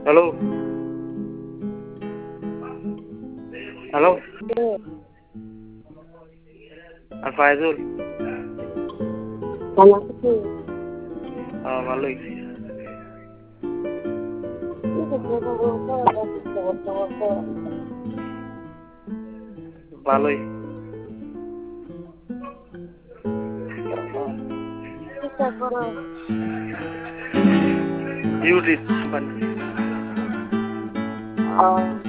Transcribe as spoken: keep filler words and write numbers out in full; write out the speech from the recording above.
Hello hello আর ফায়জুল ভালো আছি। হ্যাঁ ভালোই। ভালোই। ইউটিউব